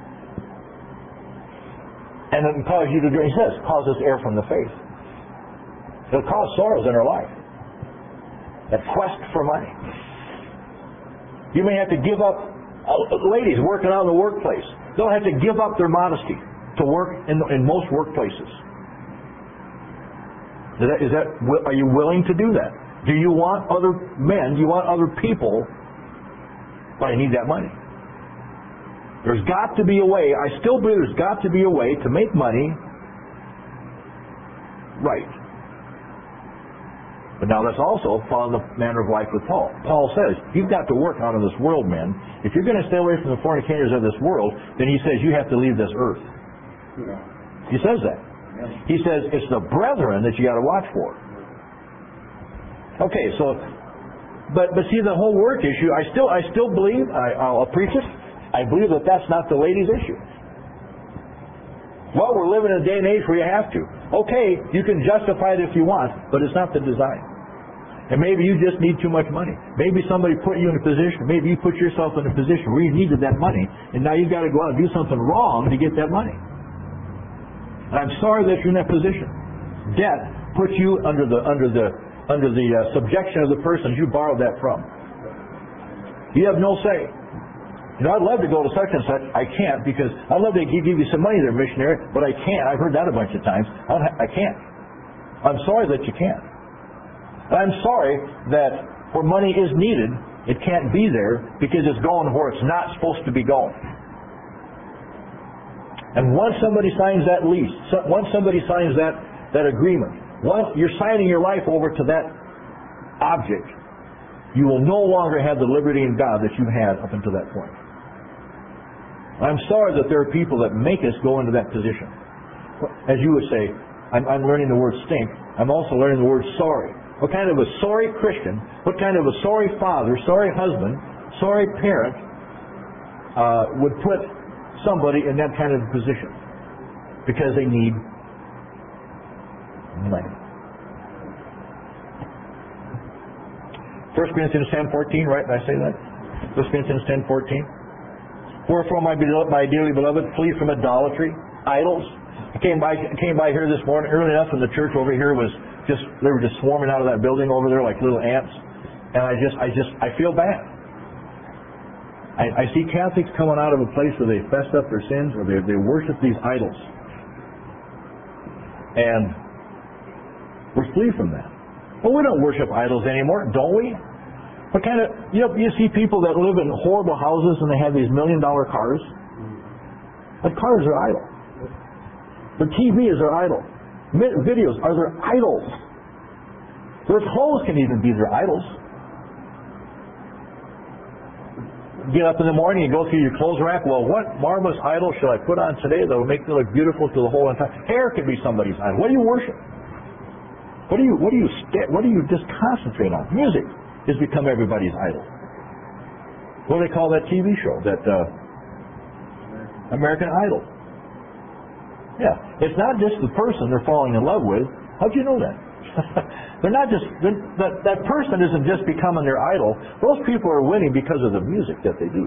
and it cause you to, he says, cause us err from the faith. It'll cause sorrows in our life. That quest for money. You may have to give up, ladies working out in the workplace, they'll have to give up their modesty to work in most workplaces. Are you willing to do that? Do you want other men, do you want other people, but I need that money? There's got to be a way. I still believe there's got to be a way to make money right. But now that's also following the manner of life with Paul. Paul says, you've got to work out of this world, men. If you're going to stay away from the fornicators of this world, then he says you have to leave this earth. He says that. He says it's the brethren that you got to watch for. Okay, so, but see the whole work issue, I still believe, I'll preach it, I believe that that's not the lady's issue. Well, we're living in a day and age where you have to. Okay, you can justify it if you want, but it's not the design. And maybe you just need too much money. Maybe somebody put you in a position, maybe you put yourself in a position where you needed that money, and now you've got to go out and do something wrong to get that money. And I'm sorry that you're in that position. Debt puts you under the subjection of the persons you borrowed that from. You have no say. You know, I'd love to go to such and such. I can't because I'd love to give you some money there, missionary, but I can't. I've heard that a bunch of times. I can't. I'm sorry that you can't. I'm sorry that where money is needed, it can't be there because it's going where it's not supposed to be going. And once somebody signs that lease, once somebody signs that agreement, once you're signing your life over to that object, you will no longer have the liberty in God that you've had up until that point. I'm sorry that there are people that make us go into that position. As you would say, I'm learning the word stink. I'm also learning the word sorry. What kind of a sorry Christian, what kind of a sorry father, sorry husband, sorry parent would put somebody in that kind of position because they need money. 1 Corinthians 10:14, right? Did I say that? 1 Corinthians 10:14. Wherefore, my dearly beloved, flee from idolatry, idols. I came by here this morning early enough, and the church over here they were just swarming out of that building over there like little ants, and I feel bad. I see Catholics coming out of a place where they fessed up their sins, or they worship these idols, and we flee from that. Well, we don't worship idols anymore, don't we? What kind of, you see people that live in horrible houses and they have these $1 million cars. The cars are idol. The TV is their idol. Videos are their idols. Their clothes can even be their idols. Get up in the morning and go through your clothes rack. Well, what marvelous idol shall I put on today that will make me look beautiful to the whole entire? Hair could be somebody's idol. What do you worship? What do you just concentrate on? Music has become everybody's idol. What do they call that TV show? That American Idol. Yeah, it's not just the person they're falling in love with. How'd you know that? They're not just that person isn't just becoming their idol. Those people are winning because of the music that they do.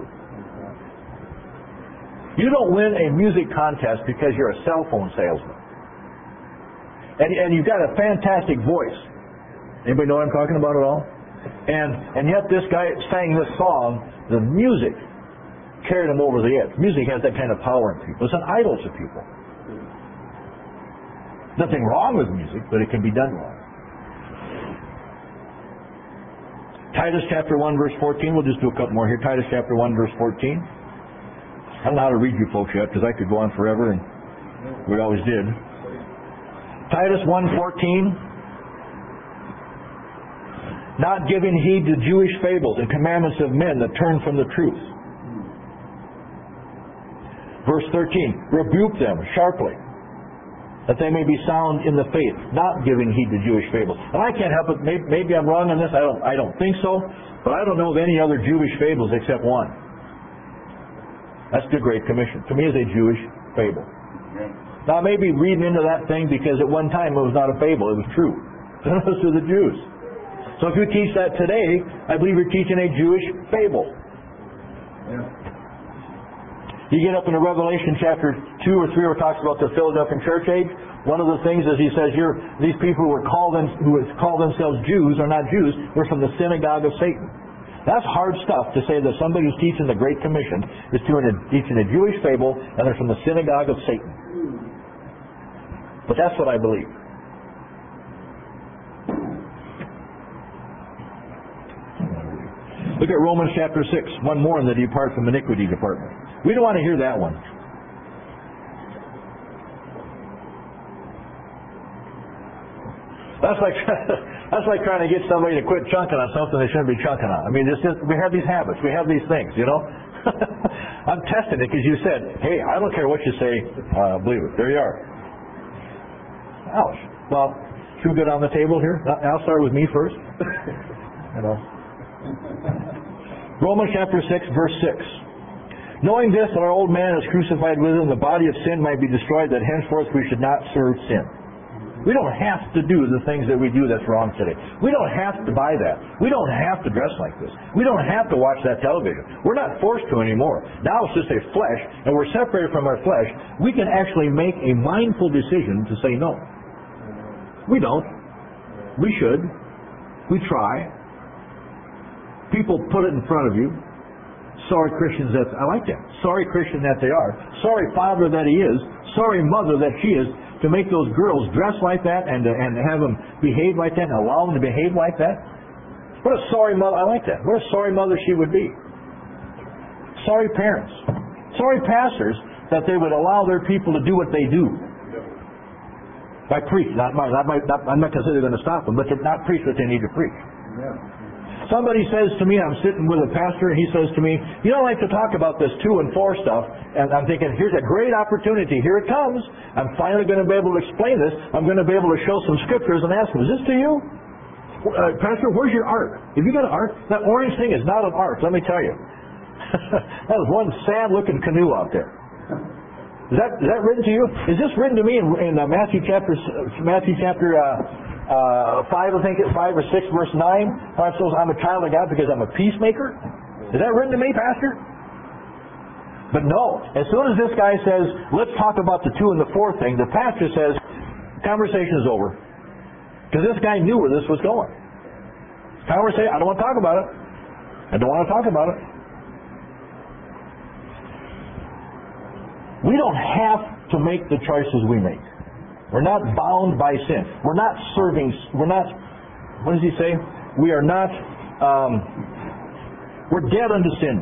You don't win a music contest because you're a cell phone salesman. And you've got a fantastic voice. Anybody know what I'm talking about at all? And yet this guy sang this song, the music carried him over the edge. Music has that kind of power in people. It's an idol to people. Nothing wrong with music, but it can be done wrong. Titus chapter 1 verse 14. We'll just do a couple more here. Titus chapter 1 verse 14. I don't know how to read you folks yet because I could go on forever, and we always did. Titus 1:14. Not giving heed to Jewish fables and commandments of men that turn from the truth. Verse 13. Rebuke them sharply, that they may be sound in the faith, not giving heed to Jewish fables. And I can't help it. Maybe I'm wrong on this. I don't think so. But I don't know of any other Jewish fables except one. That's the Great Commission. To me, it's a Jewish fable. Now, I may be reading into that thing because at one time it was not a fable. It was true. It was to the Jews. So if you teach that today, I believe you're teaching a Jewish fable. Yeah. You get up into Revelation chapter 2 or 3 where it talks about the Philadelphian church age. One of the things is he says these people who call themselves Jews are not Jews. They're from the synagogue of Satan. That's hard stuff to say that somebody who's teaching the Great Commission is teaching a Jewish fable and they're from the synagogue of Satan. But that's what I believe. Look at Romans chapter 6. One more in the depart from iniquity department. We don't want to hear that one. That's like trying to get somebody to quit chunking on something they shouldn't be chunking on. I mean, we have these habits. We have these things, you know. I'm testing it because you said, hey, I don't care what you say, believe it. There you are. Ouch. Well, should we go down the table here? I'll start with me first. You know. Romans chapter 6, verse 6. Knowing this, that our old man is crucified with him, the body of sin might be destroyed, that henceforth we should not serve sin. We don't have to do the things that we do that's wrong today. We don't have to buy that. We don't have to dress like this. We don't have to watch that television. We're not forced to anymore. Now it's just a flesh, and we're separated from our flesh. We can actually make a mindful decision to say no. We don't. We should. We try. People put it in front of you. Sorry Christians that I like that. Sorry Christian that they are. Sorry father that he is. Sorry mother that she is. To make those girls dress like that and have them behave like that and allow them to behave like that. What a sorry mother. I like that. What a sorry mother she would be. Sorry parents. Sorry pastors that they would allow their people to do what they do. By preach. I'm not going to say they're going to stop them, but to not preach what they need to preach. Somebody says to me, I'm sitting with a pastor, and he says to me, you don't like to talk about this 2 and 4 stuff. And I'm thinking, here's a great opportunity. Here it comes. I'm finally going to be able to explain this. I'm going to be able to show some scriptures and ask him, is this to you? Pastor, where's your ark? Have you got an ark? That orange thing is not an ark, let me tell you. That was one sad-looking canoe out there. Is that written to you? Is this written to me in Matthew chapter 5, I think it's 5 or 6, verse 9? I'm a child of God because I'm a peacemaker? Is that written to me, Pastor? But no. As soon as this guy says, let's talk about the 2 and the 4 thing, the pastor says, conversation is over. Because this guy knew where this was going. Conversation, I don't want to talk about it. I don't want to talk about it. We don't have to make the choices we make. We're not bound by sin. We're not serving. We're not, what does he say? We are not, we're dead unto sin.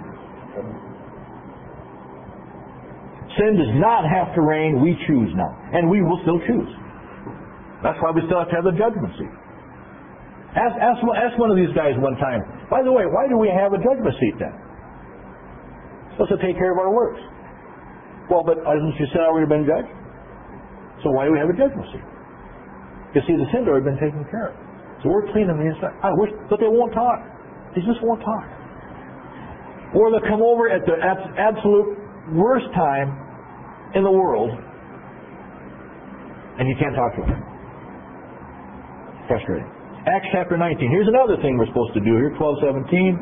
Sin does not have to reign. We choose now. And we will still choose. That's why we still have to have the judgment seat. Ask one of these guys one time, by the way, why do we have a judgment seat then? Supposed to take care of our works. Well, but hasn't your sin already been judged? So why do we have a judgment seat? You see, the sin's already been taken care of. So we're clean on the inside. But they won't talk. They just won't talk. Or they'll come over at the absolute worst time in the world, and you can't talk to them. Frustrating. Acts chapter 19. Here's another thing we're supposed to do here. 12:17.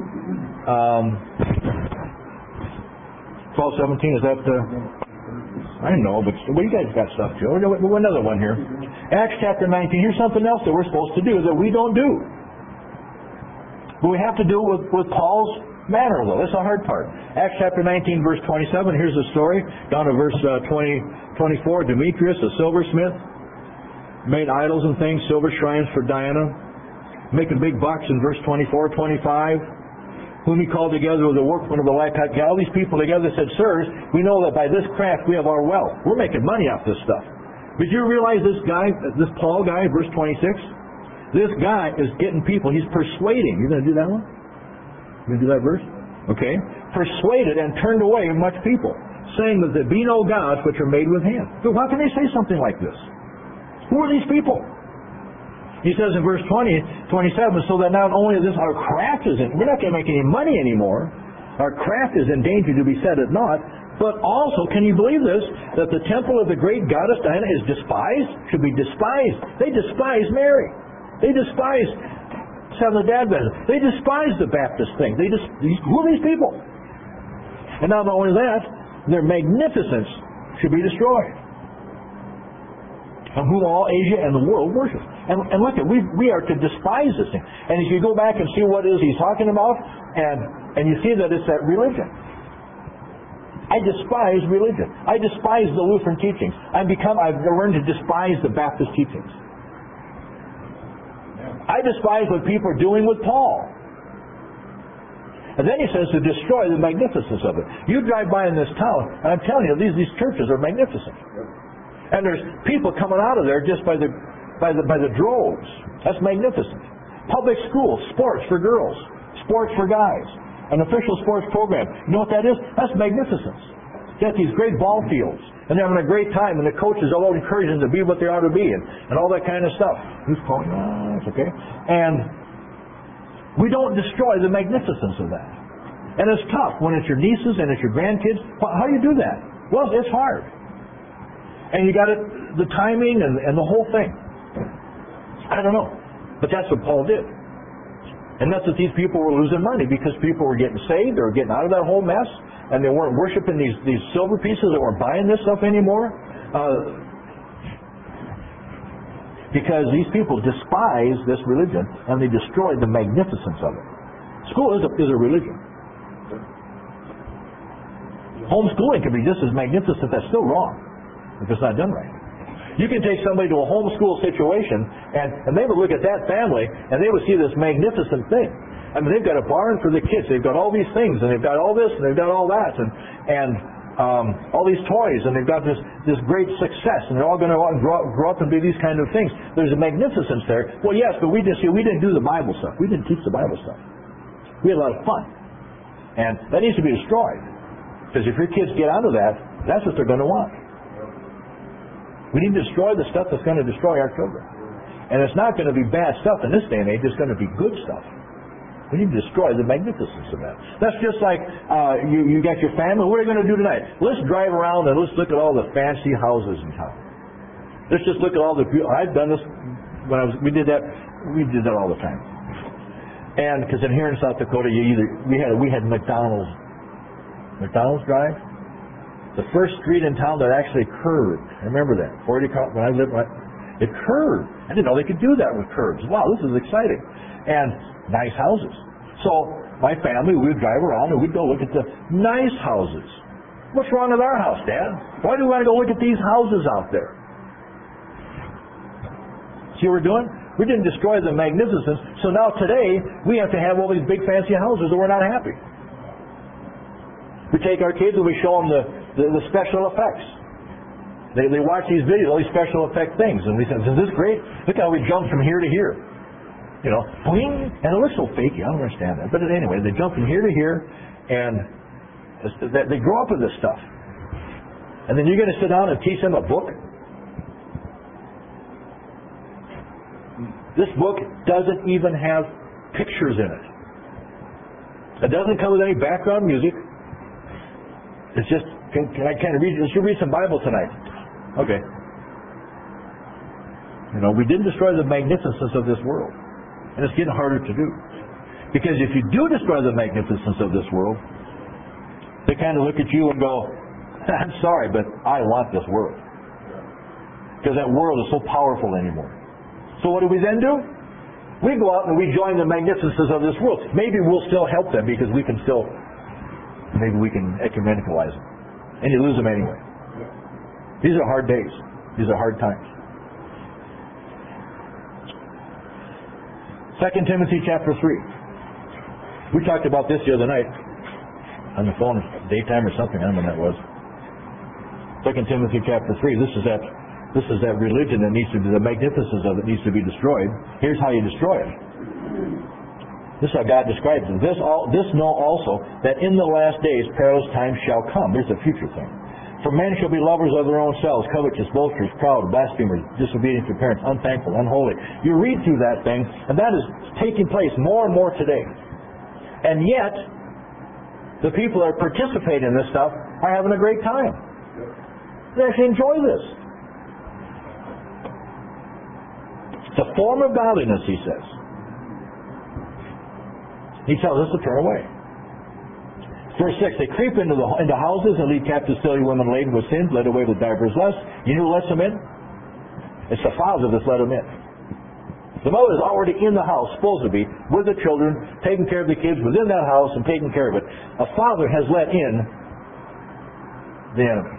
12:17, is that I know, but you guys got stuff too. Another one here. Acts chapter 19. Here's something else that we're supposed to do that we don't do. But we have to do it with Paul's manner, though. That's the hard part. Acts chapter 19, verse 27. Here's the story. Down to verse 24. Demetrius, a silversmith, made idols and things, silver shrines for Diana, making big bucks in verse 24, 25. Whom he called together with the workmen of the Laconic. All these people together said, sirs, we know that by this craft we have our wealth. We're making money off this stuff. But you realize this guy, this Paul guy, verse 26? This guy is getting people, he's persuading. You're going to do that one? You going to do that verse? Okay. Persuaded and turned away much people, saying that there be no gods which are made with hands. So how can they say something like this? Who are these people? He says in verse 27, so that not only this, our craft is in, we're not going to make any money anymore. Our craft is in danger to be set at naught. But also, can you believe this, that the temple of the great goddess Diana is despised? Should be despised. They despise Mary. They despise Seventh-day Adventists. They despise the Baptist thing. Who are these people? And not only that, their magnificence should be destroyed. Of whom all Asia and the world worship. And look, we are to despise this thing. And if you go back and see what it is he's talking about, and you see that it's that religion. I despise religion. I despise the Lutheran teachings. I've learned to despise the Baptist teachings. I despise what people are doing with Paul. And then he says to destroy the magnificence of it. You drive by in this town, and I'm telling you, these churches are magnificent. And there's people coming out of there just by the droves. That's magnificent. Public schools, sports for girls, sports for guys, an official sports program. You know what that is? That's magnificence. They have these great ball fields, and they're having a great time, and the coaches all encouraging them to be what they ought to be, and all that kind of stuff. Who's calling? It's okay. And we don't destroy the magnificence of that. And it's tough when it's your nieces and it's your grandkids. How do you do that? Well, it's hard. And you got the timing and the whole thing. I don't know. But that's what Paul did. And that's what these people were losing money, because people were getting saved, they were getting out of that whole mess, and they weren't worshiping these silver pieces, they weren't buying this stuff anymore. Because these people despise this religion, and they destroy the magnificence of it. School is a religion. Homeschooling can be just as magnificent. That's still wrong if it's not done right. You can take somebody to a homeschool situation, and they would look at that family, and they would see this magnificent thing. I mean, they've got a barn for the kids. They've got all these things, and they've got all this, and they've got all that, and all these toys, and they've got this great success, and they're all going to grow up and be these kind of things. There's a magnificence there. Well, yes, but we didn't do the Bible stuff. We didn't teach the Bible stuff. We had a lot of fun, and that needs to be destroyed. Because if your kids get out of that, that's what they're going to want. We need to destroy the stuff that's going to destroy our children, and it's not going to be bad stuff in this day and age. It's going to be good stuff. We need to destroy the magnificence of that. That's just like you got your family. What are you going to do tonight? Let's drive around and let's look at all the fancy houses in town. Let's just look at all the. I've done this when we did that all the time. And because here in South Dakota, we had McDonald's Drive, the first street in town that actually curved. I remember that. When I lived, it curved. I didn't know they could do that with curves. Wow, this is exciting. And nice houses. So my family, we would drive around and we'd go look at the nice houses. What's wrong with our house, Dad? Why do we want to go look at these houses out there? See what we're doing? We didn't destroy the magnificence. So now today, we have to have all these big fancy houses, or we're not happy. We take our kids and we show them the special effects. They watch these videos, all these special effect things, and we say, "Is this great? Look how we jump from here to here." You know, boing, and it looks so fakey. I don't understand that. But anyway, they jump from here to here, and they grow up with this stuff. And then you're going to sit down and teach them a book? This book doesn't even have pictures in it. It doesn't come with any background music. It's just, can I kind of read? Let's read some Bible tonight. Okay. You know, we didn't destroy the magnificence of this world. And it's getting harder to do. Because if you do destroy the magnificence of this world, they kind of look at you and go, "I'm sorry, but I want this world." Because that world is so powerful anymore. So what do we then do? We go out and we join the magnificence of this world. Maybe we'll still help them because we can ecumenicalize them. And you lose them anyway. These are hard days. These are hard times. 2 Timothy chapter 3. We talked about this the other night on the phone, daytime or something. I don't know when that was. 2 Timothy chapter 3. This is that religion that needs to be, the magnificence of it needs to be destroyed. Here's how you destroy it. This is how God describes it. This know also that in the last days perilous times shall come. Here's a future thing. For men shall be lovers of their own selves, covetous, boasters, proud, blasphemers, disobedient to parents, unthankful, unholy. You read through that thing, and that is taking place more and more today. And yet, the people that participate in this stuff are having a great time. They actually enjoy this. It's a form of godliness, he says. He tells us to turn away. Verse 6, they creep into houses and lead captive silly women laden with sins, led away with divers lusts. You know who lets them in? It's the father that's let them in. The mother is already in the house, supposed to be, with the children, taking care of the kids within that house and taking care of it. A father has let in the enemy.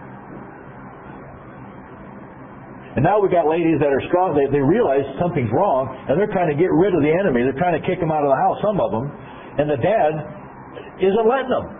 And now we've got ladies that are strong. They realize something's wrong, and they're trying to get rid of the enemy. They're trying to kick him out of the house, some of them. And the dad isn't letting them.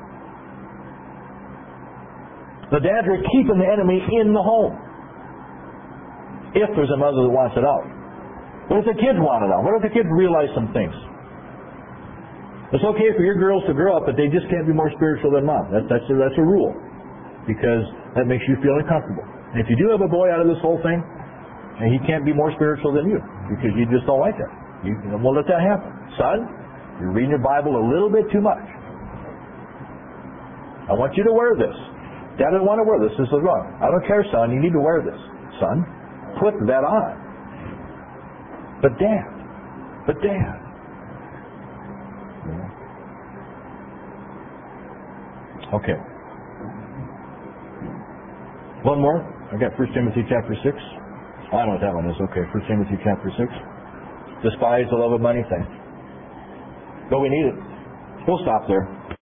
The dads are keeping the enemy in the home. If there's a mother that wants it out. What if the kids want it out? What if the kids realize some things? It's okay for your girls to grow up, but they just can't be more spiritual than mom. That's a rule. Because that makes you feel uncomfortable. And if you do have a boy out of this whole thing, and he can't be more spiritual than you, because you just don't like that. You won't let that happen. Son, you're reading your Bible a little bit too much. I want you to wear this. Dad doesn't want to wear this. This is wrong. I don't care, son. You need to wear this. Son, put that on. But Dad. Okay. One more. I got 1 Timothy chapter 6. I know what that one is. Okay, 1 Timothy chapter 6. Despise the love of money, thanks. But we need it. We'll stop there.